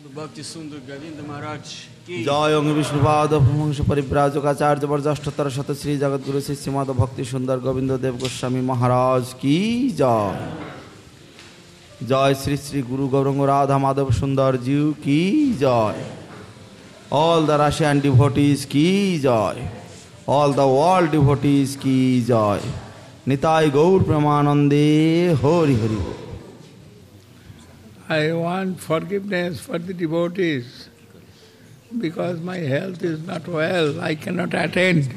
Bhakti Sundar Govinda Maharaj ki Jai Om Vishnupada Pramangsa Parivrajaka Varjashtatara Shata Sri Jagat Guru Srimad Bhakti Sundar Govinda Dev Goswami Maharaj ki Jai. Jai Sri Sri Guru Gauranga Radha Madhav Sundar Ji ki Jai. All the Russian devotees ki Jai. All the world devotees ki Jai. Nitai Gaur Pramanande Hari Hari. I want forgiveness for the devotees because my health is not well. I cannot attend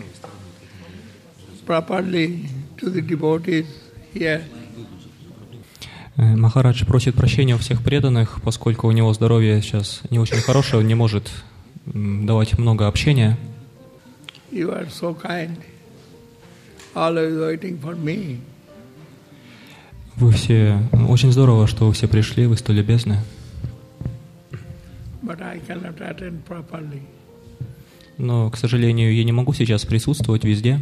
properly to the devotees here. Махарадж просит прощения у всех преданных, поскольку у него здоровье сейчас не очень хорошее, он не может давать много общения. You are so kind, always waiting for me. Вы все... Очень здорово, что вы все пришли, вы столь любезны. But I cannot attend properly. Но, к сожалению, я не могу сейчас присутствовать везде.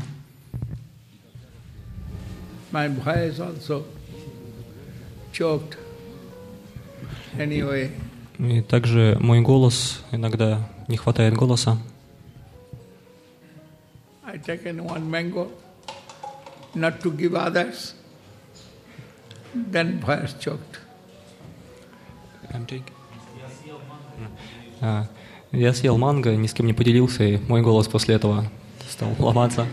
My voice also choked anyway. И также мой голос, иногда не хватает голоса. I taken one mango, not to give others, then voice choked. Я съел манго, ни с кем не поделился, и мой голос после этого стал ломаться.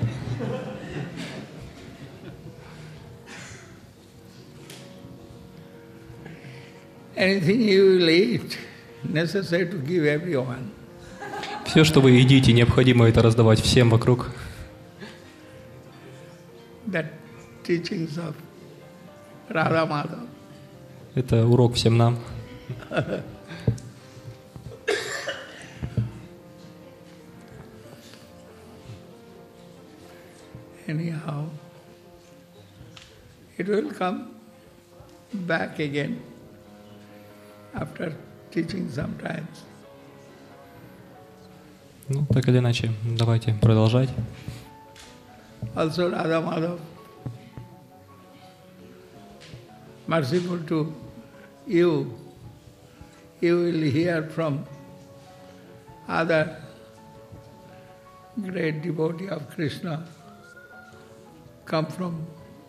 Anything you will eat, necessary to give everyone. Все, что вы едите, необходимо это раздавать всем вокруг. That teachings of Radha Madhav. Это урок всем нам. Anyhow, it will come back again after teaching sometimes. Ну, так или иначе, давайте продолжать. Also Radha Madhav, merciful to you, you will hear from other great devotee of Krishna, come from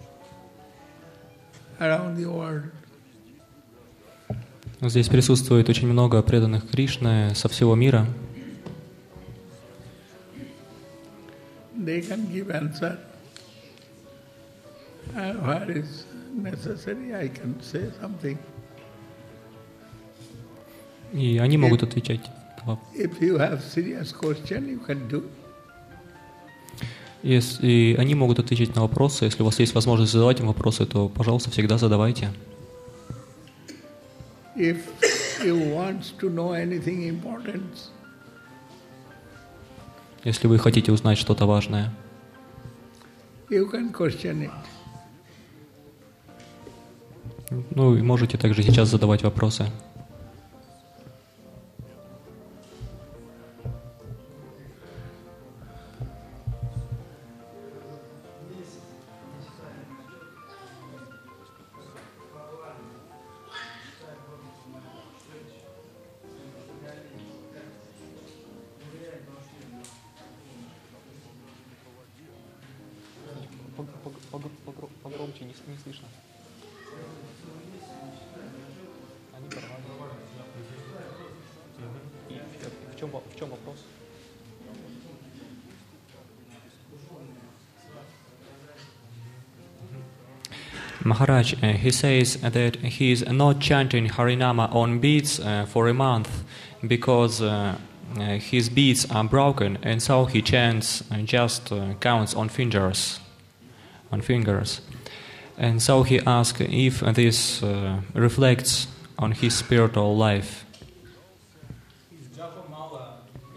around the world. Здесь присутствует очень много преданных Кришны со всего мира. They can give answer. And where is necessary, I can say something. И они могут отвечать. If you have serious question, you can do. Если они могут отвечать на вопросы, если у вас есть возможность задавать им вопросы, то, пожалуйста, всегда задавайте. If you want to know anything important, если вы хотите узнать что-то важное, you can question it. Ну, и можете также сейчас задавать вопросы. Погромче, не слышно. Они порвали. И в чем вопрос? Maharaj, he says that he is not chanting Harinama on beats for a month because his beats are broken, and so he chants just counts on fingers. And so he asked if this reflects on his spiritual life. His Japamala,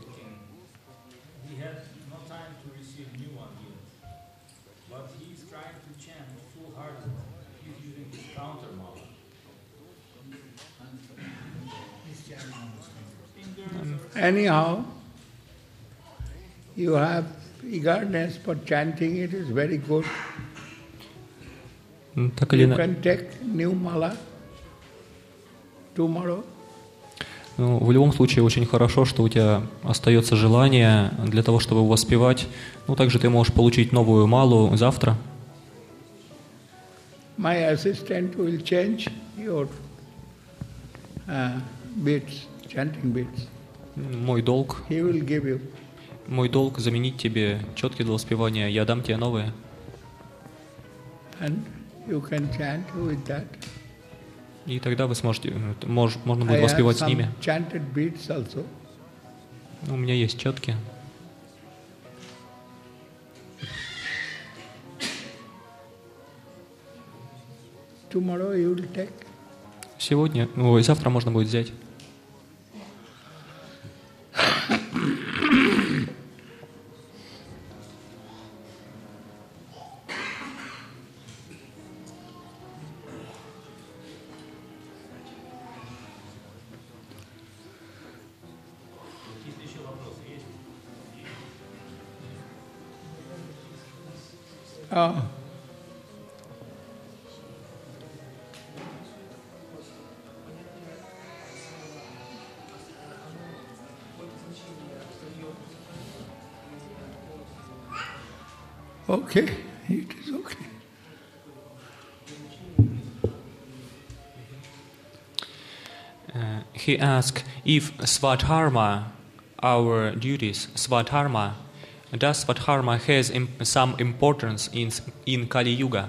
he had no time to receive new one yet, but he is trying to chant full-hearted. He's using his counter mala. Anyhow, you have eagerness for chanting, it is very good. Так или You can take new mala tomorrow. Ну, в любом случае очень хорошо, что у тебя остается желание для того, чтобы воспевать. Ну, также ты можешь получить новую малу завтра. My assistant will change your beats, chanting beats. Мой долг He will give you. заменить тебе четки для воспевания. Я дам тебе новые. And you can chant with that. И тогда вы сможете, можно I будет have воспевать с some ними. chanted beats also. У меня есть четки. Tomorrow you will take. Сегодня, и завтра можно будет взять. Oh. Okay, it is okay. He asked if Svadharma, our duties, Svadharma, does Svadharma has some importance in Kali Yuga?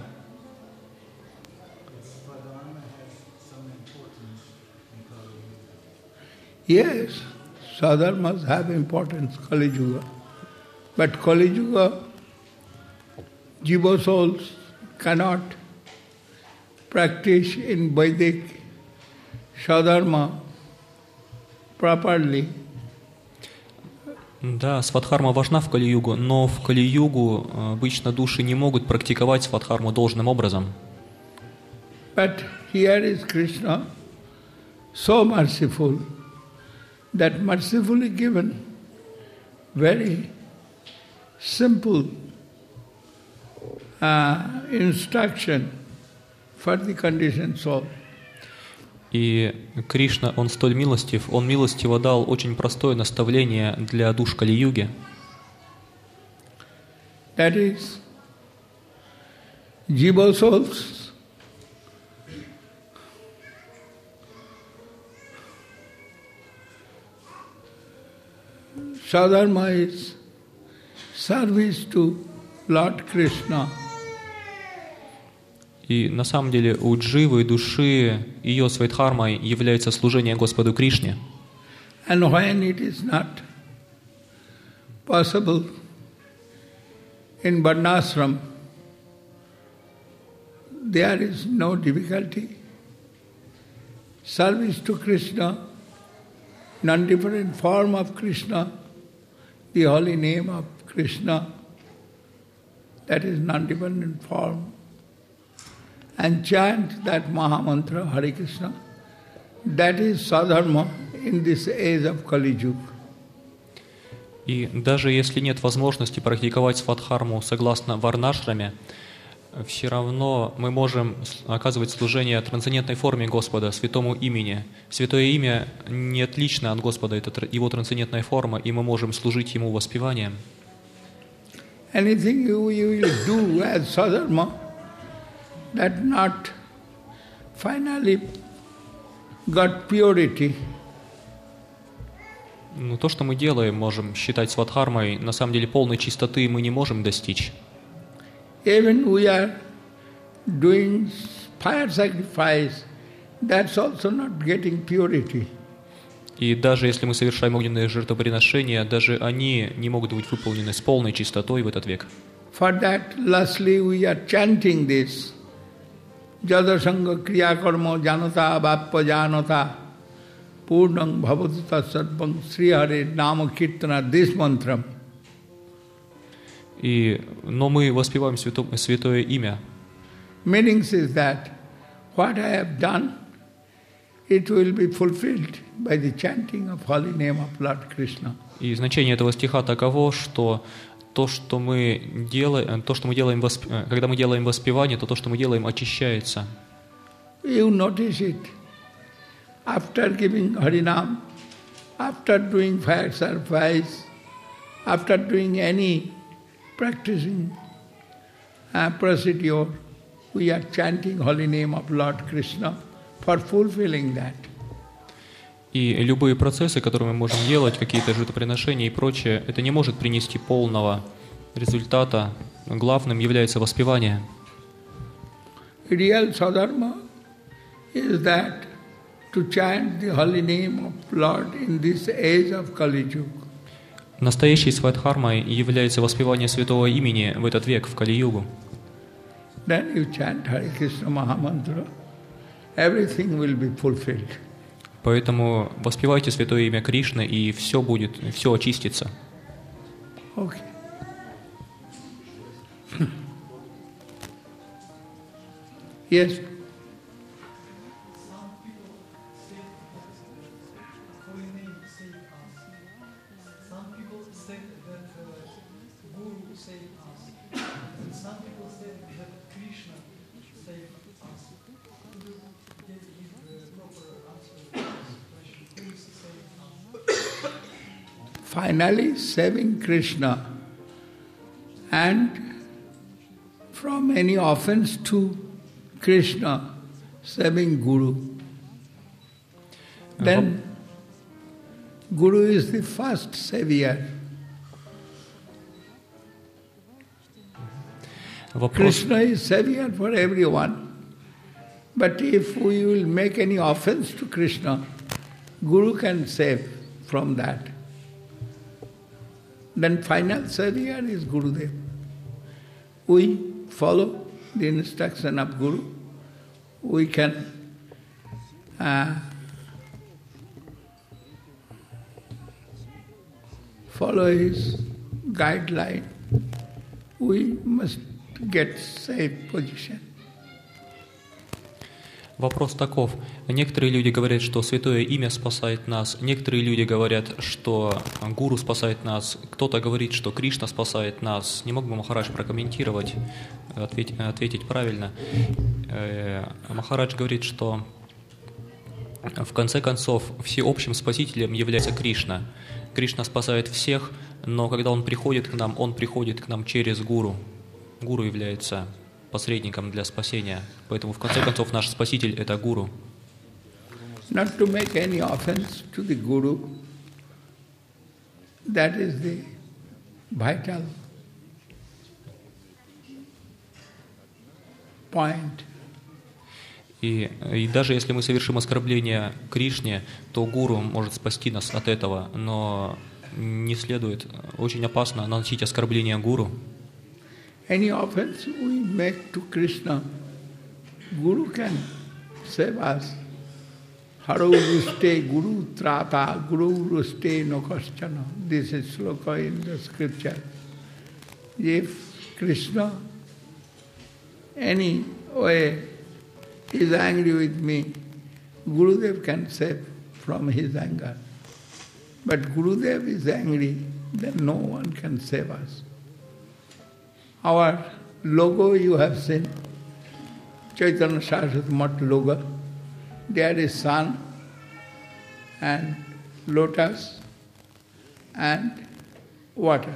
Yes, sadharmas have importance, Kali Yuga. But Kali Yuga, jiva souls cannot practice in Vedic sadharma properly. Да, свадхарма важна в Кали-югу, но в Кали-югу обычно души не могут практиковать свадхарму должным образом. But here is Krishna, so merciful, that mercifully given very simple instruction for the conditioned soul. И Кришна, Он столь милостив, Он милостиво дал очень простое наставление для душ Кали-юги. That is, jiva souls sadharma is service to Lord Krishna. И на самом деле у дживы и души ее свадхармой является служение Господу Кришне. And when it is not possible in Varnashram, there is no difficulty. Service to Krishna, non-different form of Krishna, the holy name of Krishna, that is non-dependent form. And chant that Mahamantra, Hare Krishna. That is sadharma in this age of Kali Yuga. И даже если нет возможности практиковать свадхарму согласно варнашраме, все равно мы можем оказывать служение трансцендентной форме Господа, святому имени. Святое имя не отлично от Господа, это его трансцендентная форма, и мы можем служить Ему воспеванием. Anything you will do as sadharma, that not finally got purity. Ну, то, что мы делаем, можем считать свадхармой, на самом деле полной чистоты мы не можем достичь. Even we are doing fire sacrifice, that's also not getting purity. И даже если мы совершаем огненные жертвоприношения, даже они не могут быть выполнены с полной чистотой в этот век. For that, lastly, we are chanting this. Jadasanga kriya karma janata vappa janata purnam bhavatu tatsarvam Sri Hare nama kirtana, this mantra. Но мы воспеваем святое имя. Meanings is that what I have done, it will be fulfilled by the chanting of holy name of Lord Krishna. И значение этого стиха таково, что то, что мы делаем, когда мы делаем воспевание, то, что мы делаем, очищается. You notice it. After giving Harinam, after doing fire sacrifice, after doing any practicing procedure, we are chanting holy name of Lord Krishna for fulfilling that. И любые процессы, которые мы можем делать, какие-то жертвоприношения и прочее, это не может принести полного результата. Главным является воспевание. Real sadharma is that to chant the holy name of Lord in this age of Kali Yuga. Настоящей свадхармой является воспевание святого имени в этот век, в Кали-югу. Then you chant Hare Krishna Mahamantra, everything will be fulfilled. Поэтому воспевайте святое имя Кришны, и все будет, все очистится. Okay. Yes. Some people say that Guru saved us, and some people say that Krishna saved us. Could you give a proper answer to this question? Who is saving us? Finally, saving Krishna and from any offense to Krishna, saving Guru. Then Guru is the first savior. Krishna is savior for everyone. But if we will make any offense to Krishna, Guru can save from that. Then final savior is Gurudev. We follow the instruction of Guru. We can follow his guideline. We must get safe position. Вопрос таков. Некоторые люди говорят, что святое имя спасает нас. Некоторые люди говорят, что Гуру спасает нас. Кто-то говорит, что Кришна спасает нас. Не мог бы Махарадж прокомментировать, ответить правильно. Махарадж говорит, что в конце концов всеобщим спасителем является Кришна. Кришна спасает всех, но когда Он приходит к нам через Гуру. Гуру является посредником для спасения. Поэтому, в конце концов, наш Спаситель – это Гуру. Not to make any offense to the Guru, that is the vital point. И даже если мы совершим оскорбление Кришне, то Гуру может спасти нас от этого, но не следует, очень опасно наносить оскорбление Гуру. Any offense we make to Krishna, Guru can save us. Haro ruste Guru trata, Guru ruste no kaschana. This is sloka in the scripture. If Krishna any way is angry with me, Gurudev can save from his anger. But Gurudev is angry, then no one can save us. Our logo you have seen, Chaitanya Saraswati Math logo. There is sun and lotus and water.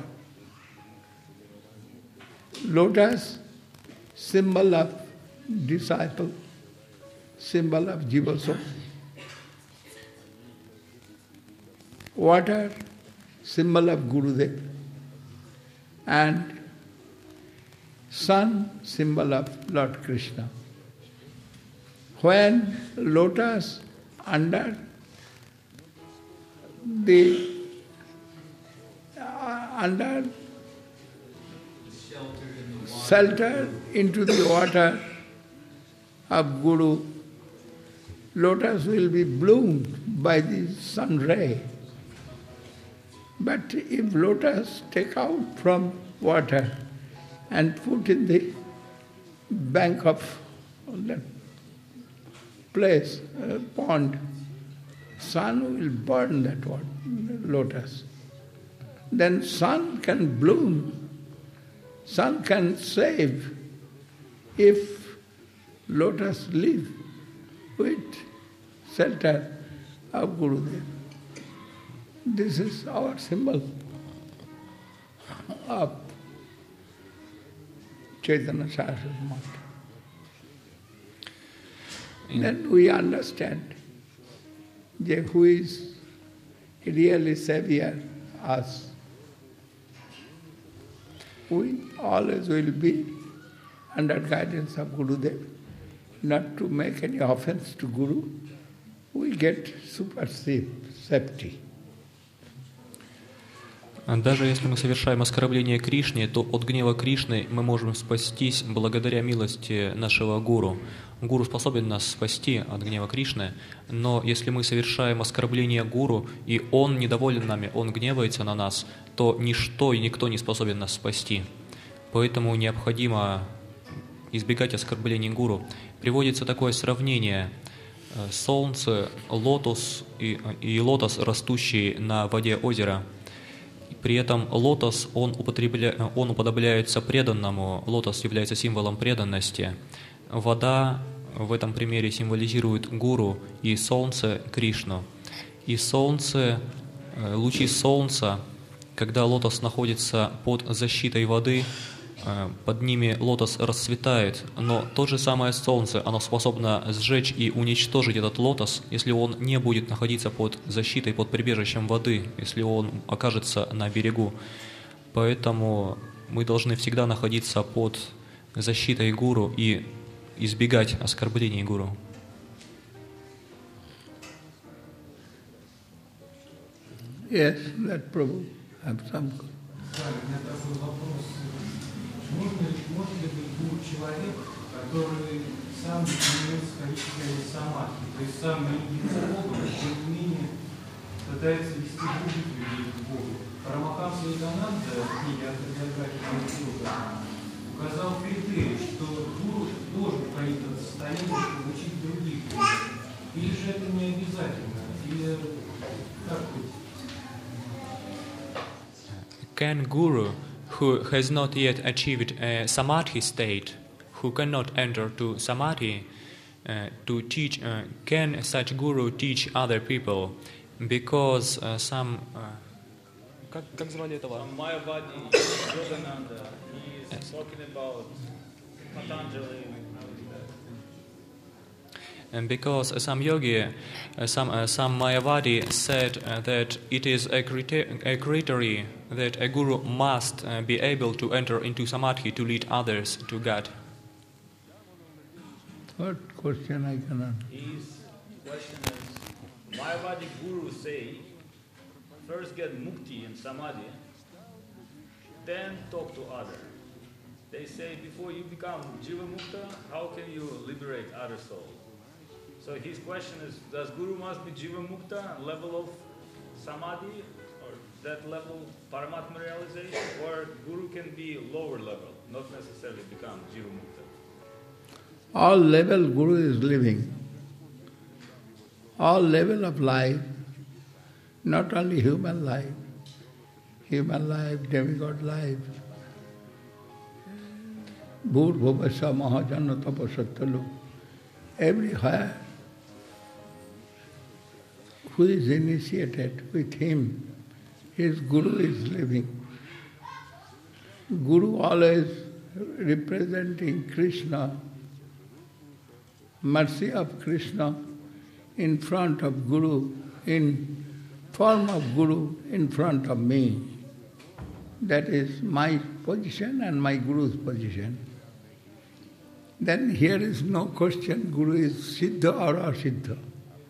Lotus, symbol of disciple, symbol of Jiva soul. Water, symbol of Gurudev. And sun, symbol of Lord Krishna. When lotus under the shelter into the water of Guru, lotus will be bloomed by the sun ray. But if lotus take out from water and put in the bank of that place, pond, sun will burn that lotus. Then sun can bloom, sun can save if lotus live with shelter of Gurudev. This is our symbol of Chaitanya Saraswati Math. Then we understand who is really Savior, us. We always will be under guidance of Gurudev, not to make any offense to Guru. We get super safety. Даже если мы совершаем оскорбление Кришне, то от гнева Кришны мы можем спастись благодаря милости нашего Гуру. Гуру способен нас спасти от гнева Кришны, но если мы совершаем оскорбление Гуру, и он недоволен нами, он гневается на нас, то ничто и никто не способен нас спасти. Поэтому необходимо избегать оскорблений Гуру. Приводится такое сравнение: солнце, лотос и лотос, растущий на воде озера. При этом лотос, он уподобляется преданному, лотос является символом преданности. Вода в этом примере символизирует Гуру и солнце Кришну. И солнце, лучи солнца, когда лотос находится под защитой воды, под ними лотос расцветает, но то же самое солнце, оно способно сжечь и уничтожить этот лотос, если он не будет находиться под защитой, под прибежищем воды, если он окажется на берегу. Поэтому мы должны всегда находиться под защитой Гуру и избегать оскорблений Гуру. Yes, let Prabhu have some. Может ли быть гуру человек, который сам не имеет исторической самадхи, то есть сам не видится Богом, но тем не менее пытается вести других людей к Богу? Парамахамса Йогананда в книге «Автобиография Гуру» указал критерий, что гуру должен входить в это состояние, чтобы учить других людей. Или же это не обязательно? Или как быть? Can Guru, who has not yet achieved a samadhi state, who cannot enter to samadhi, to teach, can such guru teach other people? Because some... Как звали этого? Mayavadi Yogananda, he is talking about Patanjali. And because some yogi, some Mayavadi said that it is a criteria that a guru must be able to enter into samadhi to lead others to God. What question I cannot? His question is, Mayavadi gurus say, first get mukti and samadhi, then talk to others. They say, before you become jiva mukta, how can you liberate other souls? So his question is, does Guru must be Jiva Mukta, level of Samadhi, or that level Paramatma realization, or Guru can be lower level, not necessarily become Jiva Mukta? All level Guru is living. All level of life, not only human life, demigod life. Bhur Bhuvasya Mahajanna Tapasattalu. Everywhere, who is initiated with him, his Guru is living. Guru always representing Krishna, mercy of Krishna in front of Guru, in form of Guru in front of me. That is my position and my Guru's position. Then here is no question, Guru is Siddha or Asiddha.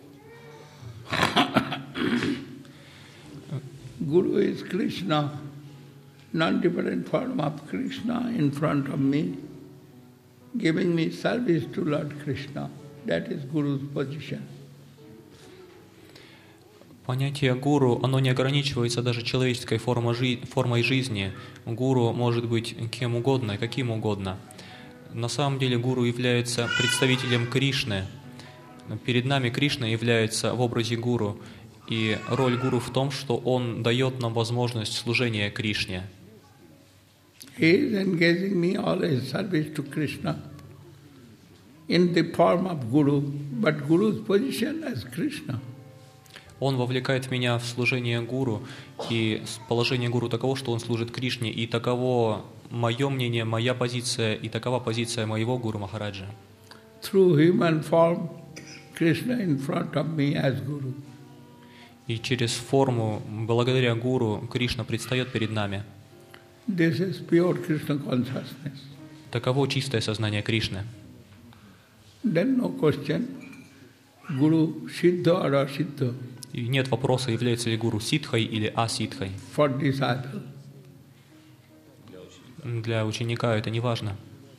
Guru is Krishna, non-different form of Krishna in front of me, giving me service to Lord Krishna. That is Guru's position. Понятие гуру, оно не ограничивается даже человеческой формой жизни. Гуру может быть кем угодно и каким угодно. На самом деле гуру является представителем Кришны. Перед нами Кришна является в образе гуру. И роль гуру в том, что он дает нам возможность служения Кришне. He is engaging me always service to Krishna in the form of Guru, but Guru's position as Krishna. Он вовлекает меня в служение гуру, и положение гуру таково, что он служит Кришне, и таково мое мнение, моя позиция, и такова позиция моего гуру Махараджа. Through human form, Krishna in front of me as Guru. И через форму, благодаря гуру, Кришна предстает перед нами. This is pure Krishna consciousness. Таково чистое сознание Кришны. Then no question, Guru Siddha or Asiddha И нет вопроса, является ли гуру ситхой или аситхой. for disciple. Для ученика это не важно.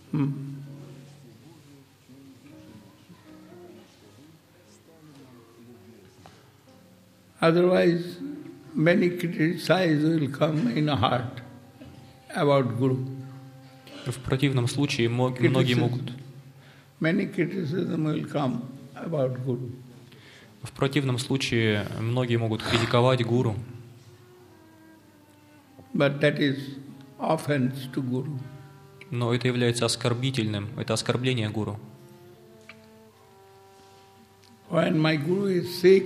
Otherwise, many criticisms will come in the heart about Guru. В противном случае многие могут... Many criticism will come about Guru. В противном случае многие могут критиковать гуру, But that is offense to Guru. но это является оскорбительным, это оскорбление гуру. When my Guru is sick,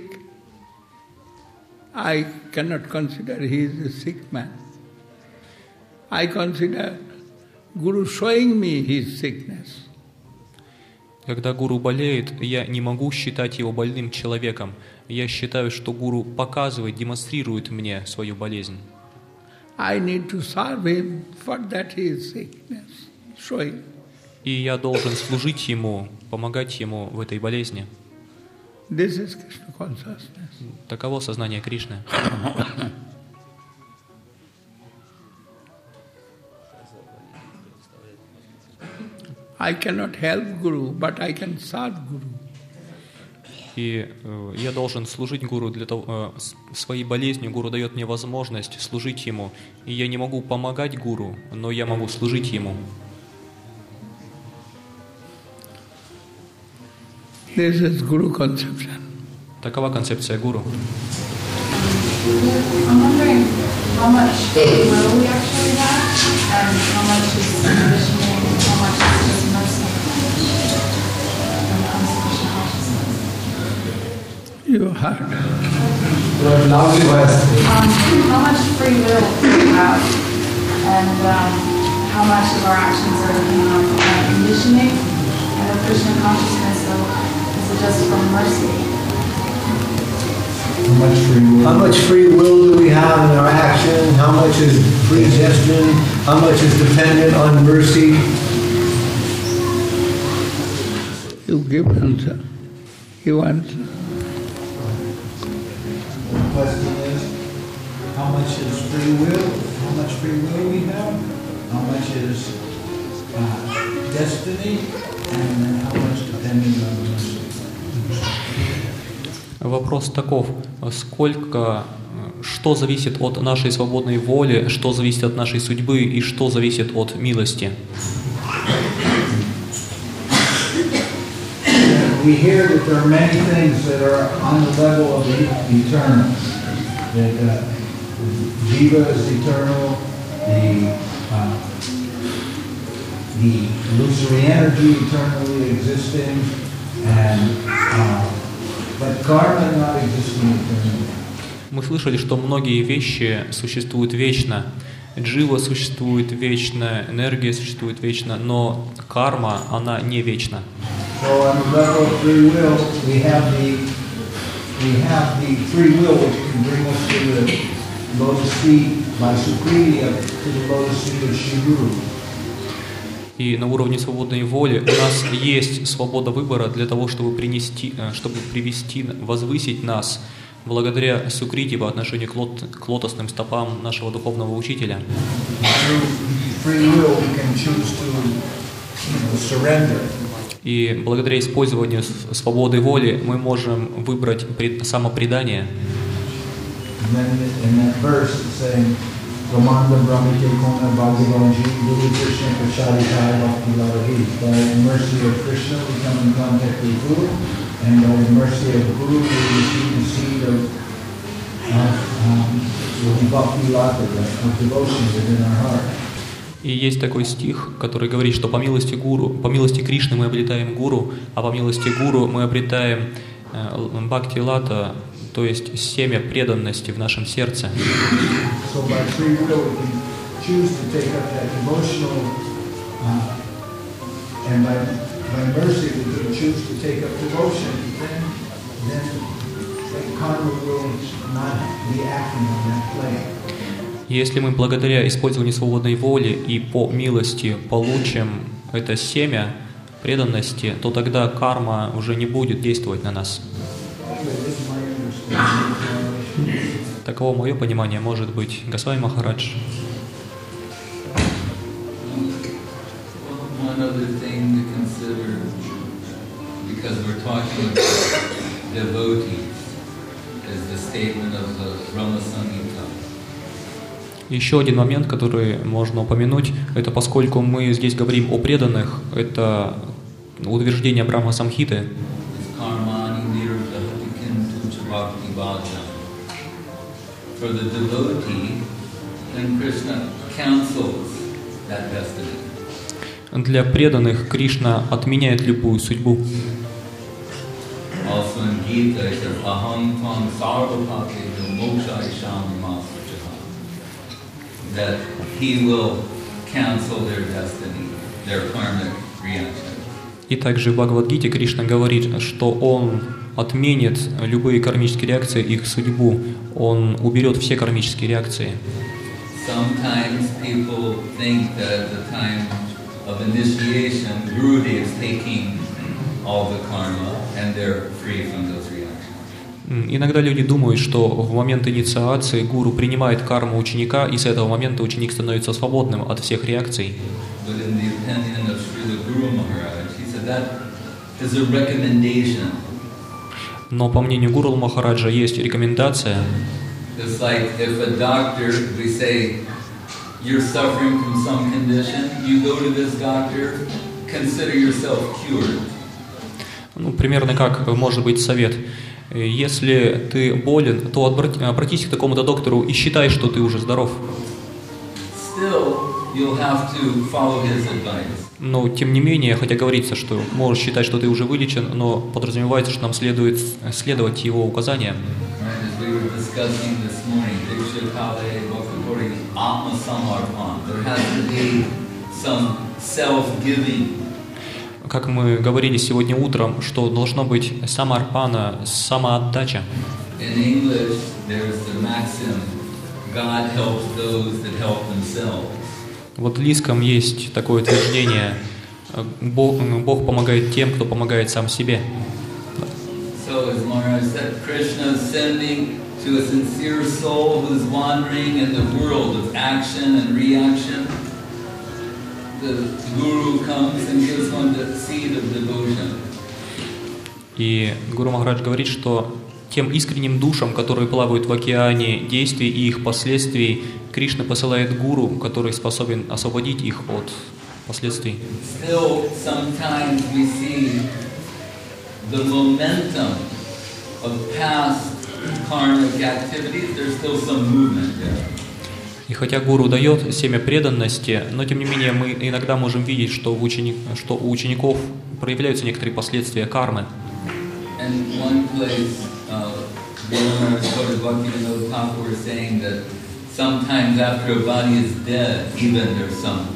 I cannot consider he is a sick man. I consider Guru showing me his sickness. Когда гуру болеет, я не могу считать его больным человеком. Я считаю, что гуру показывает, демонстрирует мне свою болезнь. I need to serve him for that his sickness, showing. И я должен служить ему, помогать ему в этой болезни. This is Krishna consciousness. Таково сознание Кришны. I cannot help Guru, but I can serve Guru. И я должен служить гуру для того, своей болезнью гуру дает мне возможность служить ему. И я не могу помогать гуру, но я могу служить ему. This is Guru conception. Такова концепция гуру. I'm wondering how much will we actually have, and how much is conditioning, and how much is just mercy when it comes to Krishna consciousness. You heard. How much free will do we have, and how much of our actions are conditioning, and of Krishna consciousness, so is it just from mercy? How much free will do we have in our action? How much is predestined? How much is dependent on mercy? You give answer. You answer. The question is, how much is free will? How much free will we have? How much is destiny? And how much depending on mercy? Вопрос таков: что зависит от нашей свободной воли, что зависит от нашей судьбы и что зависит от милости? We hear that there are many things that are on the level of the eternal. That Jiva is eternal, the illusory energy eternally existing, and but karma not existing eternally. Мы слышали, что многие вещи существуют вечно. Джива существует вечно, энергия существует вечно, но карма, она не вечна. So on the level of free will, we have the free will which can bring us to the lotus feet by Sukriti to the lotus feet of Shri Guru. И на уровне свободной воли у нас есть свобода выбора для того, чтобы привести, возвысить нас благодаря Сукрити по отношению к лотосным стопам нашего духовного учителя. И благодаря использованию свободы воли мы можем выбрать самопредание. Brahmanda Brahmite Kona Bhagavanji Guru Krishna Prashadikaya Bhakti Lavadhi. By the mercy of Krishna we come in contact with Guru, and by the mercy of Guru we receive the seed of Bhakti Lavadhi, of devotion within our heart. И есть такой стих, который говорит, что по милости Кришны мы обретаем Гуру, а по милости Гуру мы обретаем Бхакти Лата, то есть семя преданности в нашем сердце. So by free will we can choose to take up that emotional, and by mercy we can choose to take up devotion. Then that karma will not be acting on that plane. Если мы благодаря использованию свободной воли и по милости получим это семя преданности, то тогда карма уже не будет действовать на нас. Таково мое понимание может быть. Госвами Махарадж. One other thing to consider, because we're talking about devotees, is the statement of the Brahma Samhita. Еще один момент, который можно упомянуть, это поскольку мы здесь говорим о преданных, это утверждение Брахма Самхиты. For the devotee, then Krishna cancels that destiny. Для преданных Кришна отменяет любую судьбу. Also in Gita it says, Aham tvam sarvapati mokshaishami masvachaha. That he will cancel their destiny, their karmic reaction. И также в Бхагавад-гите Кришна говорит, что Он отменит любые кармические реакции, их судьбу. Он уберет все кармические реакции. Sometimes people think that at the time of initiation, Gurudev is taking all the karma and they're free from those reactions. Иногда люди думают, что в момент инициации гуру принимает карму ученика, и с этого момента ученик становится свободным от всех реакций. But in the opinion of Srila Guru Maharaj, he said that is a recommendation. Но по мнению Гуру Махараджа есть рекомендация. It's like if a doctor, we say, you're suffering from some condition, you go to this doctor, consider yourself cured. Ну, примерно как может быть совет. Если ты болен, то обратись к такому-то доктору и считай, что ты уже здоров. Still, you'll have to follow his advice. Но, тем не менее, хотя говорится, что можешь считать, что ты уже вылечен, но подразумевается, что нам следует следовать его указаниям. Как мы говорили сегодня утром, что должно быть самарпана, самоотдача. В английском есть такое утверждение: Бог помогает тем, кто помогает сам себе. So as Maharaj said, Krishna is sending to a sincere soul who is wandering in the world of action and reaction. The Guru comes and gives one the seed of devotion. И Гуру Махарадж говорит, что тем искренним душам, которые плавают в океане действий и их последствий, Кришна посылает гуру, который способен освободить их от последствий. Still, sometimes we see the momentum of past karmic activities. There's still some movement there. И хотя гуру дает семя преданности, но тем не менее мы иногда можем видеть, что у учеников проявляются некоторые последствия кармы. And one place, Bhaktivinoda Thakur was saying that sometimes after a body is dead, even there's some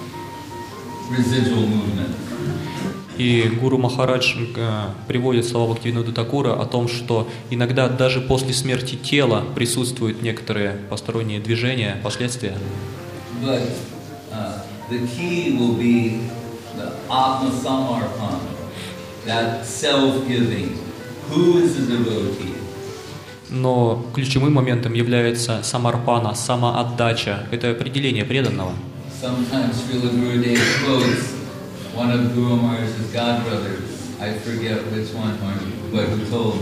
residual movement. И Гуру Махарадж приводит слова Бхактивинода Thakura о том, что иногда даже после смерти тела присутствуют некоторые посторонние движения, последствия. But the key will be the Atma Samarpana, that self-giving. Who is a devotee? Но ключевым моментом является самарпана, самоотдача. Это определение преданного. Sometimes Srila Gurudev quotes one of Guru Maharaj's godbrothers, I forget which one, but who told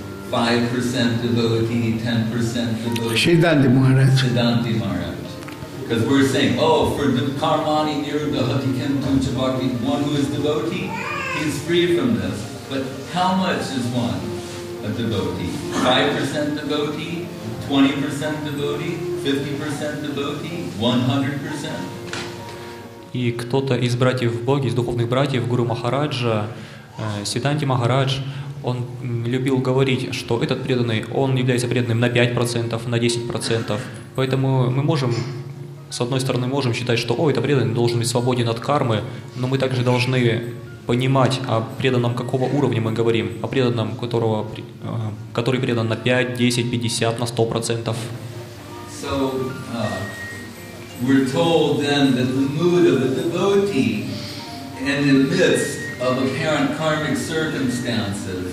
5% devotee, 10% devotee. Siddhanti Maharaj. Siddhanti Maharaj. Because we're saying, oh, for the karmani niruddhati kentu chabhakti, one who is devotee, he's free from this. But how much is one a devotee? 5% devotee, 20% devotee, 50% devotee, 100%? И кто-то из братьев в Боге, из духовных братьев, Гуру Махараджа, Сиддханти Махарадж, он любил говорить, что этот преданный, он является преданным на 5%, на 10%. Поэтому мы можем, с одной стороны, можем считать, что этот преданный должен быть свободен от кармы, но мы также должны понимать, о преданном какого уровня мы говорим, о преданном, который предан на 5, 10, 50, на 100%. So, we're told then that the mood of a devotee in the midst of apparent karmic circumstances,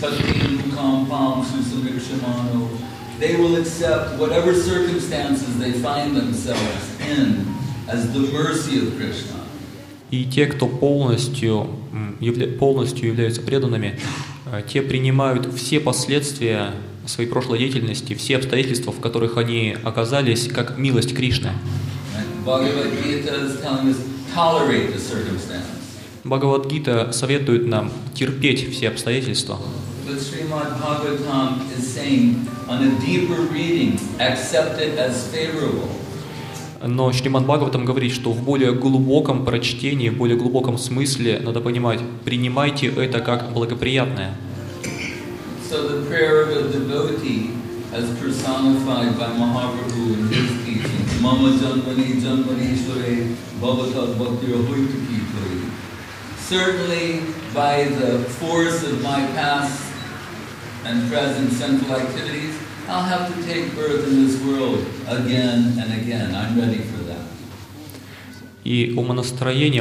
they will accept whatever circumstances they find themselves in as the mercy of Krishna. И те, кто полностью являются преданными, те принимают все последствия своей прошлой деятельности, все обстоятельства, в которых они оказались, как милость Кришны. Бхагавад-гита советует нам терпеть все обстоятельства. Но Шримад Бхагаватам говорит, что в более глубоком прочтении, в более глубоком смысле надо понимать, принимайте это как благоприятное. So the prayer of a devotee, as personified by Mahaprabhu in his teachings, Mama Janmani Janmaneshware Bhavatad Bhaktir Hoituki Tori. Certainly, by the force of my past and present sinful activities, I'll have to take birth in this world again and again. I'm ready for that. И умонастроение,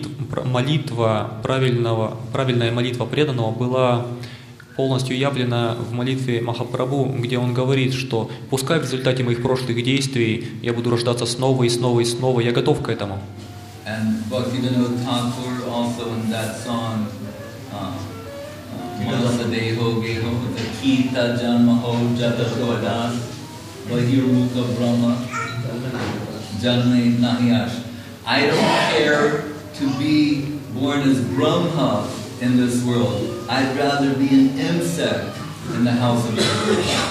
правильная молитва преданного была полностью явлена в молитве Махапрабху, где он говорит, что пускай в результате моих прошлых действий я буду рождаться снова и снова и снова, я готов к этому. And Bhaktivinoda Thakur also in that song, Manasadeho Geho Kita Janmaho Jatatodas Bahirmuka Brahma Janme Nahiyash. I don't care to be born as Brahma in this world. I'd rather be an insect in the house of Krishna.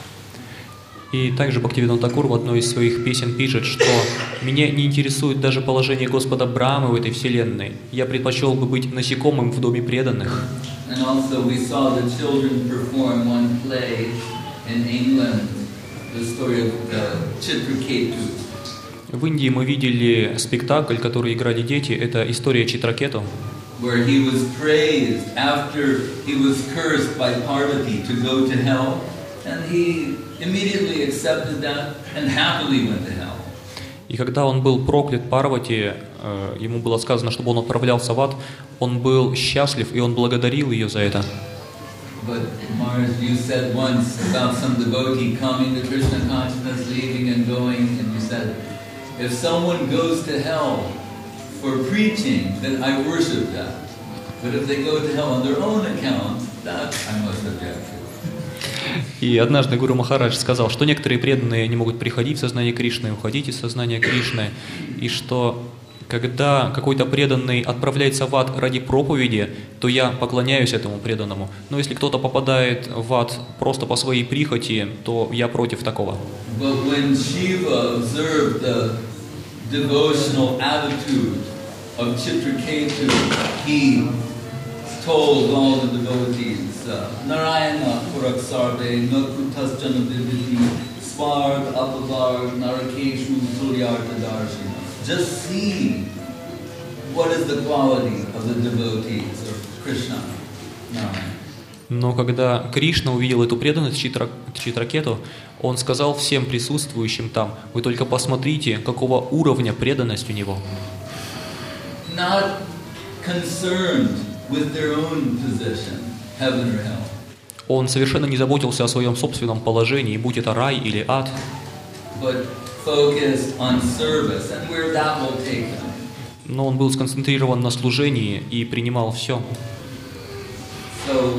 И также Бхактивинода Тхакур в одной из своих песен пишет, что меня не интересует даже положение Господа Брамы в этой вселенной. Я предпочел бы быть насекомым в доме преданных. And also we saw the children perform one play in England, the story of Chitraketu. В Индии мы видели спектакль, который играли дети. Это история Читракету. Where he was praised after he was cursed by Parvati to go to hell, and he immediately accepted that and happily went to hell. И когда он был проклят Парвати, ему было сказано, чтобы он отправлялся в ад, он был счастлив и он благодарил ее за это. But Maharaj, you said once about some devotee coming to Krishna consciousness, leaving and going, and you said, if someone goes to hell for preaching, then I worship that. But if they go to hell on their own account, that I must object to. И однажды Гуру Махарадж сказал, что некоторые преданные не могут приходить в сознание Кришны, уходить из сознания Кришны, и что когда какой-то преданный отправляется в ад ради проповеди, то я поклоняюсь этому преданному. Но если кто-то попадает в ад просто по своей прихоти, то я против такого. But when Shiva observed the devotional attitude of Chitraketu, he told all the devotees, Narayana Puraksarve Nakutasjana Viviti Svarg Apavarg Narakeshu Suryarta Darshina. Just see what is the quality of the devotees of Krishna. Narayana. Но когда Кришна увидел эту преданность Читракету, он сказал всем присутствующим там: вы только посмотрите, какого уровня преданность у него. Not concerned with their own position, heaven or hell. Он совершенно не заботился о своем собственном положении, будь это рай или ад. But focused on service and where that will take them. Но он был сконцентрирован на служении и принимал все. So,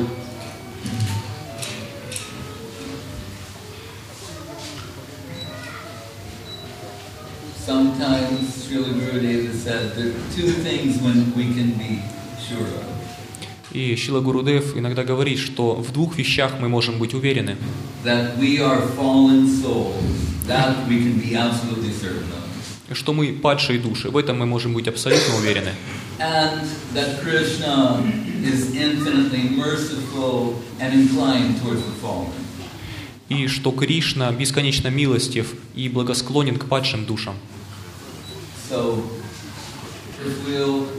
sometimes Srila Gurudeva said there are two things when we can be sure of. И Шрила Гурудев иногда говорит, что в двух вещах мы можем быть уверены. That we are fallen souls. That we can be absolutely certain of. Что мы падшие души. В этом мы можем быть абсолютно уверены. and that Krishna is infinitely merciful and inclined towards the fallen. И что Кришна бесконечно милостив и благосклонен к падшим душам. So, if we'll,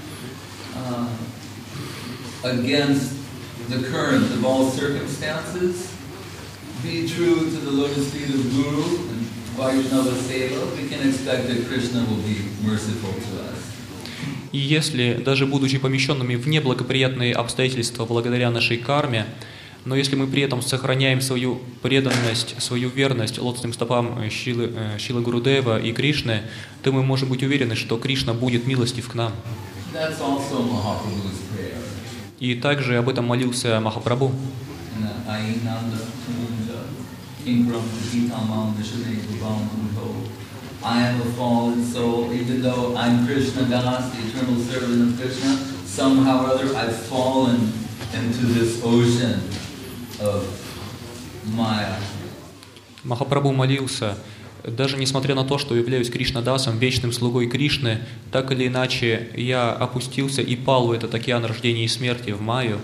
against the current of all circumstances, be true to the lotus feet of Guru and Vaishnava Seva, we can expect that Krishna will be merciful to us. И если, даже будучи помещенными в неблагоприятные обстоятельства благодаря нашей карме, но если мы при этом сохраняем свою преданность, свою верность лотосным стопам Шилы Гурудева и Кришны, то мы можем быть уверены, что Кришна будет милостив к нам. That's also Mahaprabhu's prayer. И также об этом молился Махапрабху. I am a fallen soul, even though I'm Krishna Das, the eternal servant of Krishna, somehow or other I've fallen into this ocean of Maya. Махапрабху молился, даже несмотря на то, что являюсь Кришнадасом, вечным слугой Кришны, так или иначе я опустился и пал в этот океан рождения и смерти, в Майю.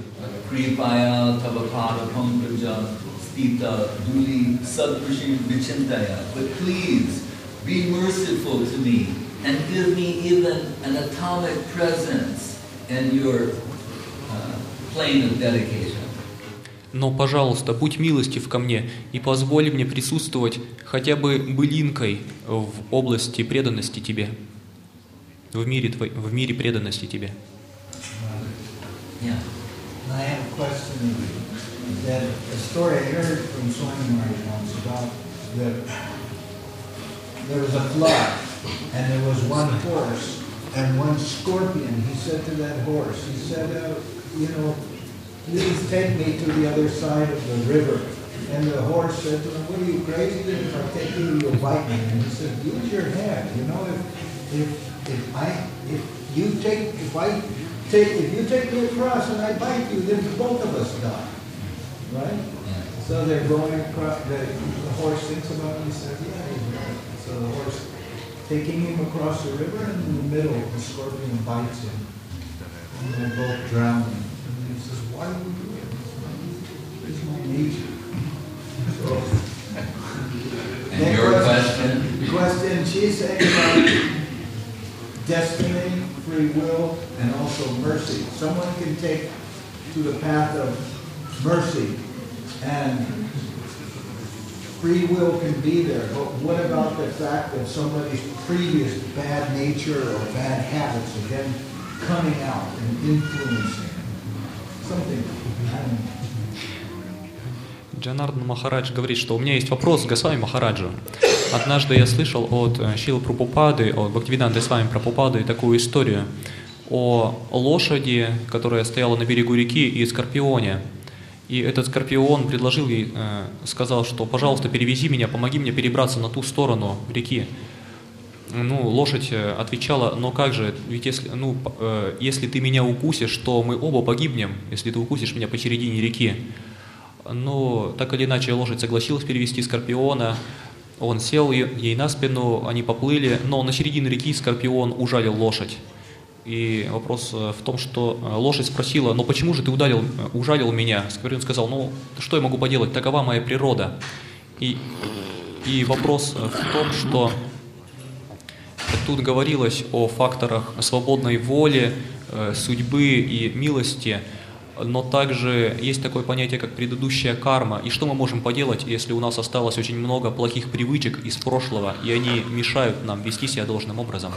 But please be merciful to me and give me even an atomic presence in your plane of dedication. Но, пожалуйста, будь милостив ко мне и позволь мне присутствовать хотя бы былинкой в области преданности Тебе, в мире преданности Тебе. Yeah. I have a question that a story I heard from Swami Maharaj once about that there was a flood and there was one horse and one scorpion. He said to that horse, he said, please take me to the other side of the river. And the horse said to him, what are you, crazy? If I take you, you'll bite me. And he said, use your head. If you take me across and I bite you, then both of us die. Right? Yeah. So they're going across, the horse thinks about it and he says, yeah, he's right. So the horse taking him across the river, and in the middle, the scorpion bites him. And they're both drowning. And he says, why would you do it? It's my nature. So, and your question? Question, she's saying about destiny, free will, and also mercy. Someone can take to the path of mercy, and free will can be there. But what about the fact that somebody's previous bad nature or bad habits are then coming out and influencing something? Джанардан Махарадж говорит, что у меня есть вопрос к Госвами Махараджу. Однажды я слышал от Шилы Прабхупады, от Бхактивиданты Свами Прабхупады такую историю о лошади, которая стояла на берегу реки, и скорпионе. И этот скорпион предложил ей, сказал, что пожалуйста, перевези меня, помоги мне перебраться на ту сторону реки. Лошадь отвечала, но как же, ведь если ты меня укусишь, то мы оба погибнем, если ты укусишь меня посередине реки. Но так или иначе лошадь согласилась перевести скорпиона, он сел ей на спину, они поплыли, но на середине реки скорпион ужалил лошадь. И вопрос в том, что лошадь спросила, но почему же ты ужалил меня? Скорпион сказал, что я могу поделать, такова моя природа. И вопрос в том, что тут говорилось о факторах свободной воли, судьбы и милости, но также есть такое понятие, как предыдущая карма. И что мы можем поделать, если у нас осталось очень много плохих привычек из прошлого, и они мешают нам вести себя должным образом?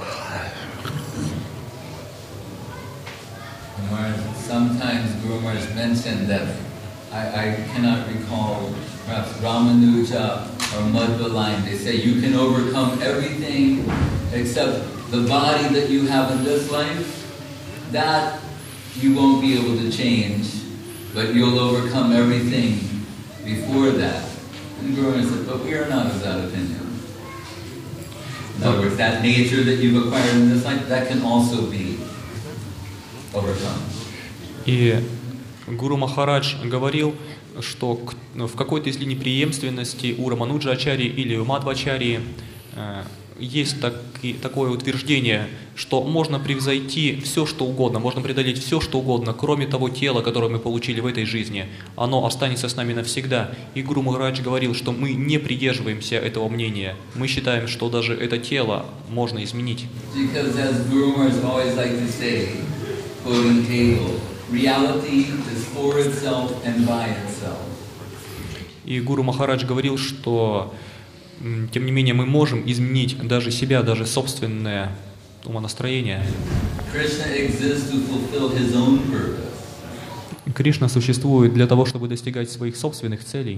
Sometimes Guru Maharaj mentioned that I cannot recall, perhaps Ramanuja or Madhva line, they say you can overcome everything except the body that you have in this life, that you won't be able to change, but you'll overcome everything before that. And Guru Maharaj said, but we are not of that opinion. In other words, that nature that you've acquired in this life, that can also be overcome. И Гуру Махарадж говорил, что в какой-то из линий преемственности у Рамануджа Ачарьи или у Мадхва Ачарьи есть такое утверждение, что можно превзойти все, что угодно, можно преодолеть все, что угодно, кроме того тела, которое мы получили в этой жизни. Оно останется с нами навсегда. И Гуру Махарадж говорил, что мы не придерживаемся этого мнения. Мы считаем, что даже это тело можно изменить. Because as Guru Maharaj always like to say, quoting Hegel, reality is for itself and by itself. И Гуру Махарадж говорил, что тем не менее мы можем изменить даже себя, даже собственное умонастроение. Кришна существует для того, чтобы достигать своих собственных целей.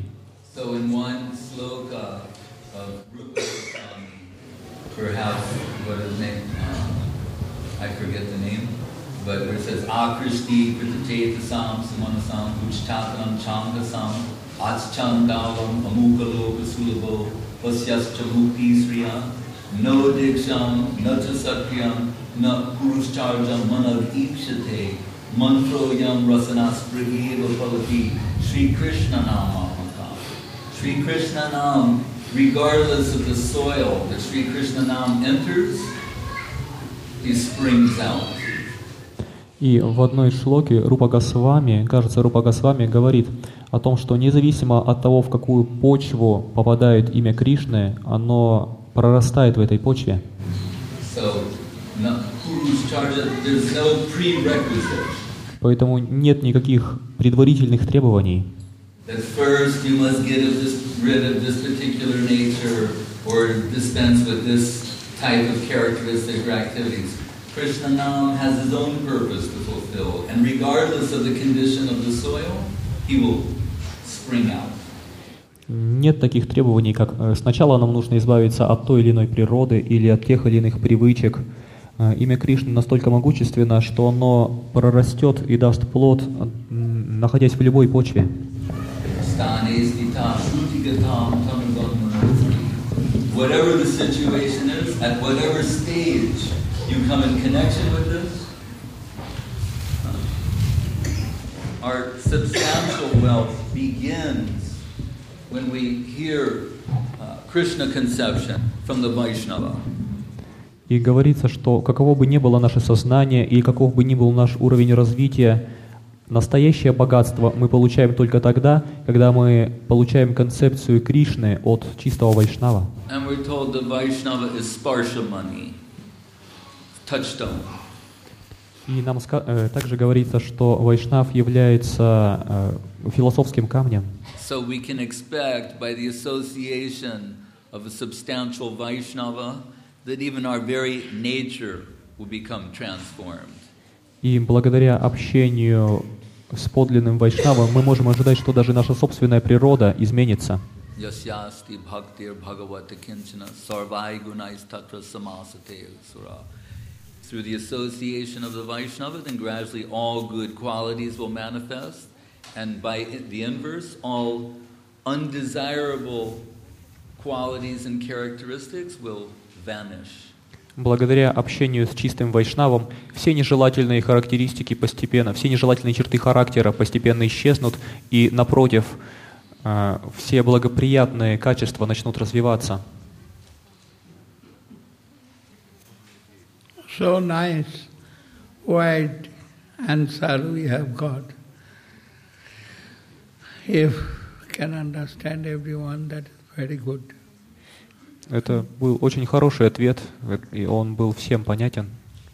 But where it says Akrishti Kritachetasam Samanasam Uchtatanam Changasam Achchandalam Amukalo Sulabo Vasyascha Mukti Sriya No Diksham Nacha Satyam Na Puruscharjam Manag Ikshate Mantroyam Rasanas Prageva Palati Sri Krishna Namamaka. Sri Krishna Nam, regardless of the soil that Sri Krishna Nam enters, he springs out. И в одной шлоке Рупа Госвами, кажется, Рупа Госвами говорит о том, что независимо от того, в какую почву попадает имя Кришны, оно прорастает в этой почве. Поэтому нет никаких предварительных требований. Krishna Nam has his own purpose to fulfill, and regardless of the condition of the soil, he will spring out. Нет таких требований, как сначала нам нужно избавиться от той или иной природы или от тех или иных привычек. Имя Кришны настолько могущественно, что оно прорастет и даст плод, находясь в любой почве. Whatever the situation is, at whatever stage you come in connection with this, our substantial wealth begins when we hear Krishna conception from the Vaishnava. И говорится, что каково бы ни было наше сознание и каков бы ни был наш уровень развития, настоящее богатство мы получаем только тогда, когда мы получаем концепцию Кришны от чистого Вайшнава. And we're told the Vaishnava is sparsha money. Touchstone. И нам также говорится, что Вайшнав является философским камнем. So we can expect by the association of a substantial Vaishnava that even our very nature will become transformed. И благодаря общению с подлинным Вайшнавом мы можем ожидать, что даже наша собственная природа изменится. Yasyasti bhaktir bhagavata kinchana sarvai gunais tatra samasate sura. Through the association of the Vaishnava, then gradually all good qualities will manifest, and by the inverse, all undesirable qualities and characteristics will vanish. Благодаря общению с чистым Вайшнавом все нежелательные характеристики постепенно, все нежелательные черты характера постепенно исчезнут, и напротив, все благоприятные качества начнут развиваться. So nice, wide answer we have got. If we can understand everyone, that is very good. Это был очень хороший ответ, и он был всем понятен.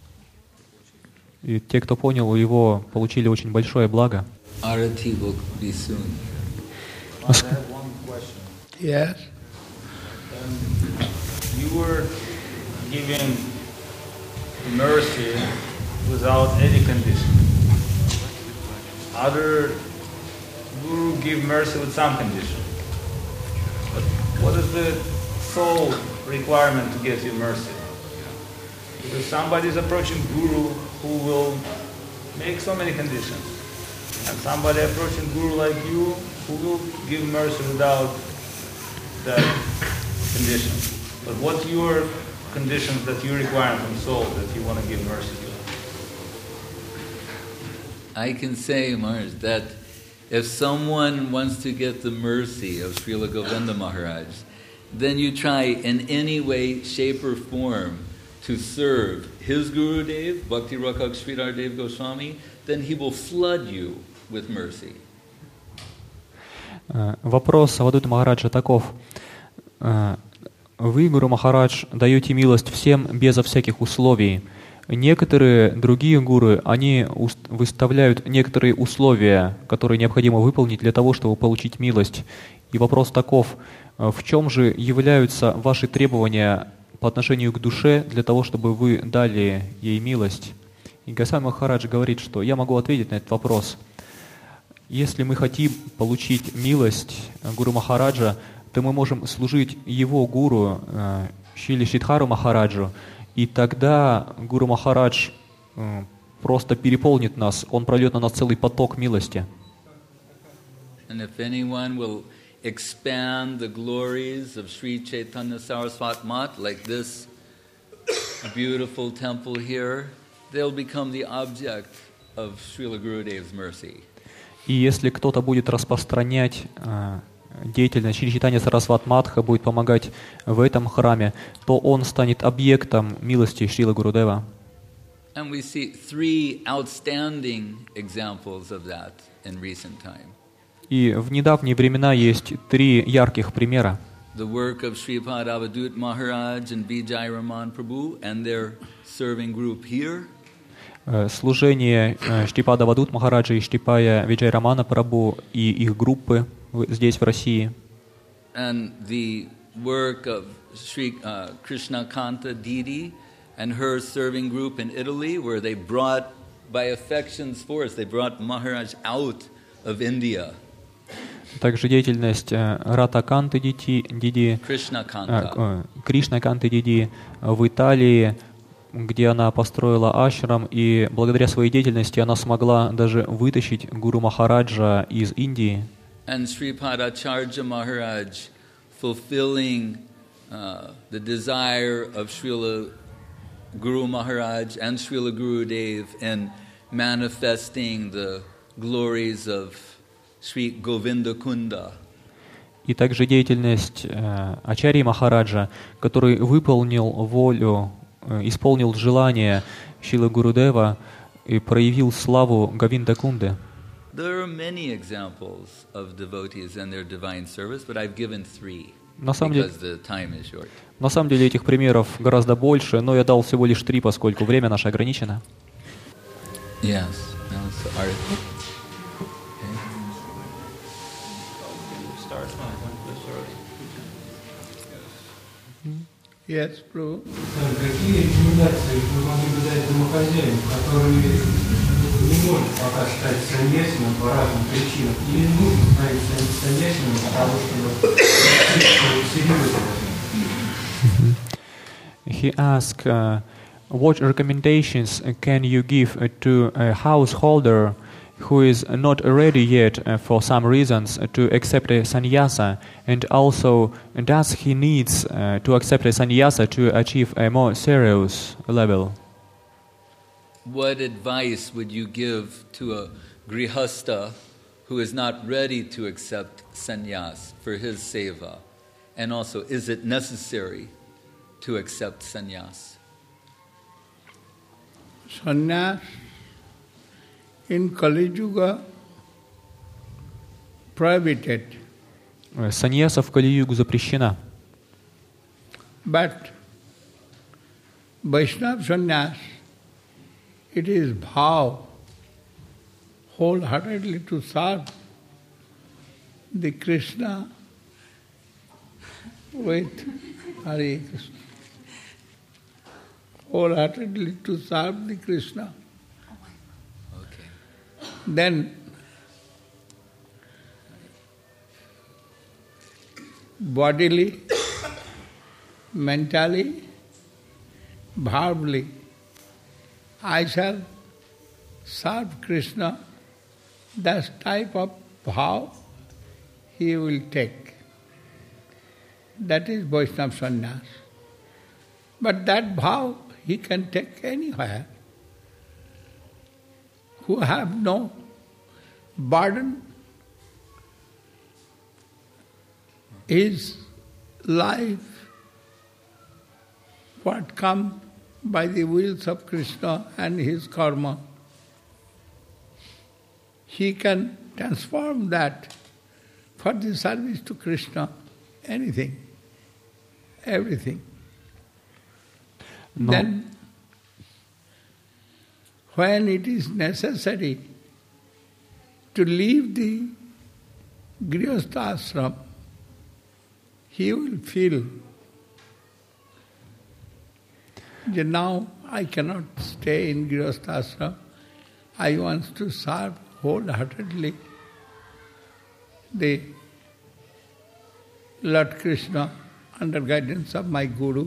И те, кто понял его, получили очень большое благо. Arati will be soon. I have one question. Yes. You were giving mercy without any condition. Other guru give mercy with some condition. But what is the sole requirement to get you mercy? Because somebody is approaching guru who will make so many conditions, and somebody approaching guru like you who will give mercy without that condition. But what's your conditions that you require from soul that you want to give mercy to? I can say, Maharaj, that if someone wants to get the mercy of Srila Govinda Maharaj, then you try in any way, shape or form to serve his Gurudev, Bhakti Rakshak Sridhar Dev Goswami, then he will flood you with mercy. Вопрос Авадута Махараджа таков. Вы, Гуру Махарадж, даете милость всем безо всяких условий. Некоторые другие гуру, они выставляют некоторые условия, которые необходимо выполнить для того, чтобы получить милость. И вопрос таков, в чем же являются ваши требования по отношению к душе для того, чтобы вы дали ей милость? И Госвами Махарадж говорит, что я могу ответить на этот вопрос. Если мы хотим получить милость Гуру Махараджа, то мы можем служить его гуру Шриле Шридхару Махараджу, и тогда Гуру Махарадж просто переполнит нас, он прольет на нас целый поток милости. And if anyone will expand the glories of Sri Chaitanya Saraswat Mat, like this beautiful temple here, they'll become the object of Srila Gurudev's mercy. И если кто-то будет распространять деятельность Шри Чайтанья Сарасват Матха, будет помогать в этом храме, то он станет объектом милости Шрила Гурудева. And we see 3 outstanding examples of that in recent time. И в недавние времена есть 3 ярких примера. The work of Sripad Avadut Maharaj and Vijay Raman Prabhu and their serving group here. Служение Шрипада Авадут Махараджа и Шрипая Виджай Рамана Прабху и их группы здесь, в России. And the work of Sri Krishna Kanta Didi and her serving group in Italy, where they brought, by affection's force, they brought Maharaj out of India. Также деятельность Рата Канты Диди, Кришна Канты Диди в Италии, где она построила ашрам, и благодаря своей деятельности она смогла даже вытащить Гуру Махараджа из Индии. And Sripad Acharya Maharaj fulfilling the desire of Srila Guru Maharaj and Srila Gurudev in manifesting the glories of Sri Govinda Kunda. И также деятельность Ачарьи Махараджа, который выполнил волю, исполнил желание Шрилы Гурудева и проявил славу Говинда Кунды. There are many examples of devotees and their divine service, but I've given 3 because the time is short. На самом деле этих примеров гораздо больше, но я дал всего лишь 3, поскольку время наше ограничено. Yes. Now it's the article. Yes, Prabhu. Какие рекомендации вы могли бы дать домохозяину, который не может пока стать саньясином по разным причинам, или нужно становиться саньясином для того, чтобы серьезно? He asked, what recommendations can you give to a householder who is not ready yet for some reasons to accept a sannyasa, and also does he needs to accept a sannyasa to achieve a more serious level? What advice would you give to a grihastha who is not ready to accept sannyas for his seva? And also, is it necessary to accept sannyas? Sannyas in Kali Yuga prohibited. Саньяса в Кали-югу запрещена. But Vaishnava sannyas, it is bhav, wholeheartedly to serve the Krishna with Hare Krishna. Wholeheartedly to serve the Krishna. Then bodily, mentally, verbally, I shall serve Krishna. That type of bhav he will take. That is Vaishnava sannyas. But that bhav he can take anywhere. Who have no burden, his life, what come by the wills of Krishna and his karma, he can transform that for the service to Krishna, anything, everything. No. Then, when it is necessary to leave the Grihastha ashram, he will feel that now I cannot stay in Grihastha ashram. I want to serve wholeheartedly the Lord Krishna under guidance of my Guru.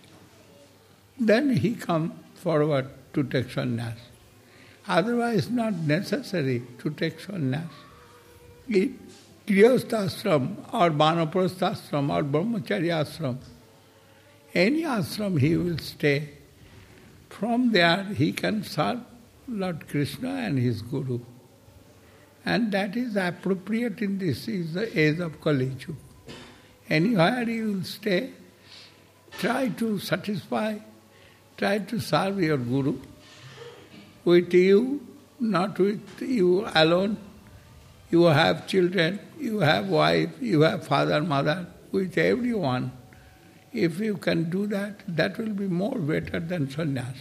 Then he come forward to take sannyas. Otherwise not necessary to take sannyas. In Grihastha ashram or Vanaprastha ashram or Brahmacharya ashram, any ashram he will stay. From there he can serve Lord Krishna and his Guru. And that is appropriate in this is the age of Kali Yuga. Anywhere you will stay, try to satisfy, try to serve your Guru. With you, not with you alone. You have children, you have wife, you have father, mother, with everyone. If you can do that, that will be more better than sannyas.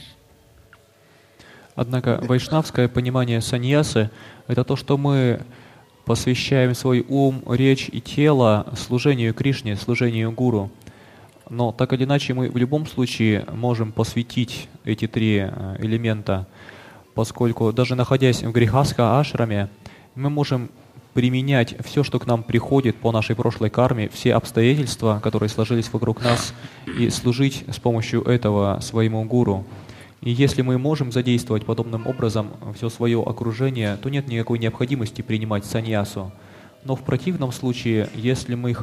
Однако вайшнавское понимание саньясы – это то, что мы посвящаем свой ум, речь и тело служению Кришне, служению Гуру. Но так или иначе мы в любом случае можем посвятить эти три элемента, поскольку даже находясь в грихастха ашраме, мы можем применять все, что к нам приходит по нашей прошлой карме, все обстоятельства, которые сложились вокруг нас, и служить с помощью этого своему гуру. И если мы можем задействовать подобным образом все свое окружение, то нет никакой необходимости принимать саньясу. Но в противном случае, если мы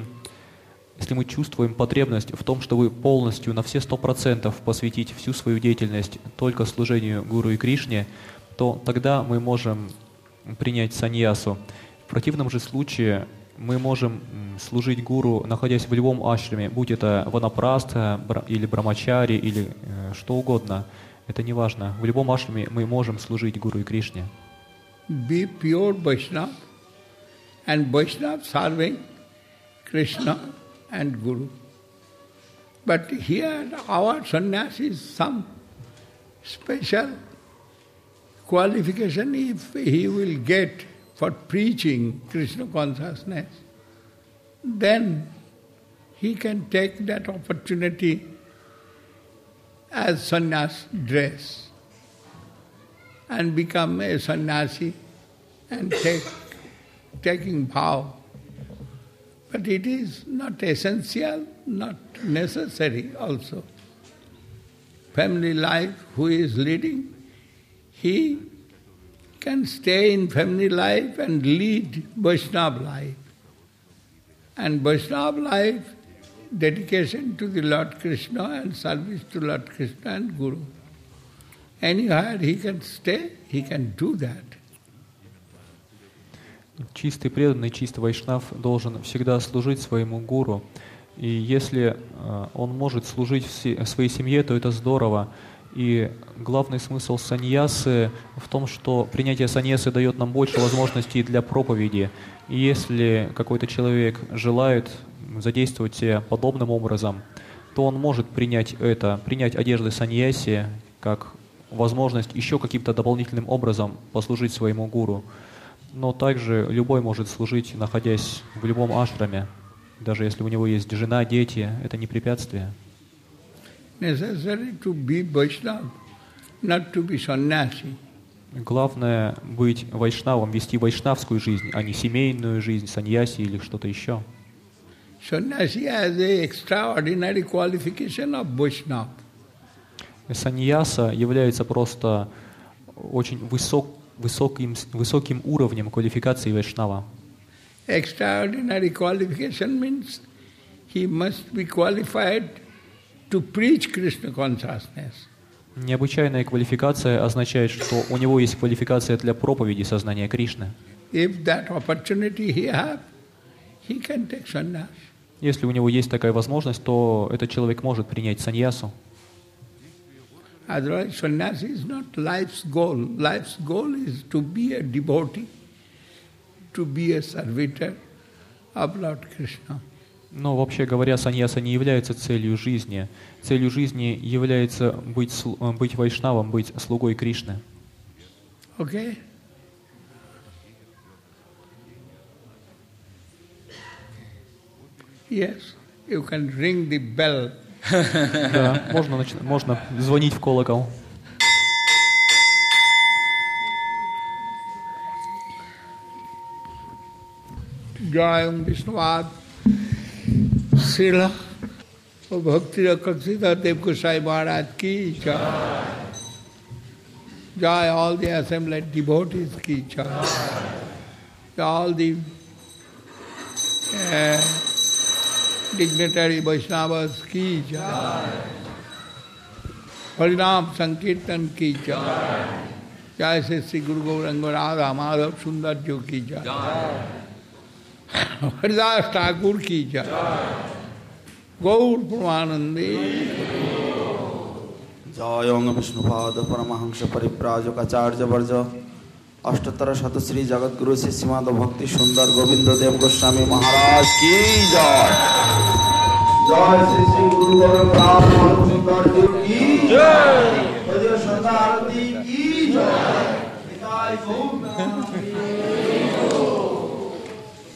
чувствуем потребность в том, чтобы полностью на все 100% посвятить всю свою деятельность только служению Гуру и Кришне, то тогда мы можем принять саньясу. В противном же случае мы можем служить Гуру, находясь в любом ашраме, будь это ванапрастха или брамачари или что угодно. Это не важно. В любом ашраме мы можем служить Гуру и Кришне. Be pure Vaishnava and Vaishnava serving Krishna and Guru. But here our sannyas is some special qualification if he will get for preaching Krishna consciousness, then he can take that opportunity as sannyas dress and become a sannyasi and taking vow. But it is not essential, not necessary also. Family life, who is leading, he can stay in family life and lead Vaishnava life. And Vaishnava life, dedication to the Lord Krishna and service to Lord Krishna and Guru. Anywhere he can stay, he can do that. Чистый преданный, чистый вайшнав должен всегда служить своему гуру. И если он может служить своей семье, то это здорово. И главный смысл саньясы в том, что принятие саньясы дает нам больше возможностей для проповеди. И если какой-то человек желает задействовать себя подобным образом, то он может принять одежды саньяси как возможность еще каким-то дополнительным образом послужить своему гуру. Но также любой может служить, находясь в любом ашраме, даже если у него есть жена, дети, это не препятствие. Necessary to be Vaishnava, not to be sannyasi. Главное быть вайшнавом, вести вайшнавскую жизнь, а не семейную жизнь, саньяси или что-то еще. Sannyasi has an extraordinary qualification of Vaishnava. Саньяса является просто очень высоким уровнем квалификации вайшнава. Extraordinary qualification means he must be qualified to preach Krishna consciousness. Необычайная квалификация означает, что у него есть квалификация для проповеди сознания Кришны. If that opportunity he have, he can take sannyas. Если у него есть такая возможность, то этот человек может принять саньясу. Otherwise, sannyasa is not life's goal. Life's goal is to be a devotee, to be a servitor of Lord Krishna. Но вообще говоря, саньяса не является целью жизни. Целью жизни является быть вайшнавом, быть слугой Кришны. Okay? Yes, you can ring the bell. Да, можно звонить в колокол. Jayam Vishnuvad Srila Bhakti Rakshita Dev Gosai Maharaj ki jai. Jai all the assembled devotees ki jai. All the dignitary Vaishnavas ki jai. Harinam Sankirtan ki jai. Jai Sri Guru Gauranga Radha Madhav Sundar Jo ki jai. Haridas Thakur ki jai. Gaur Pramanande. जय विष्णुपाद परमहंस परिव्राजकाचार्य वर्ज अष्टोत्तर शत श्री जगत गुरु श्री श्रीमद भक्ति सुंदर गोविंद देव गोस्वामी महाराज की जय। जय श्री श्री गुरु गोरखनाथ सुंदर देव की जय।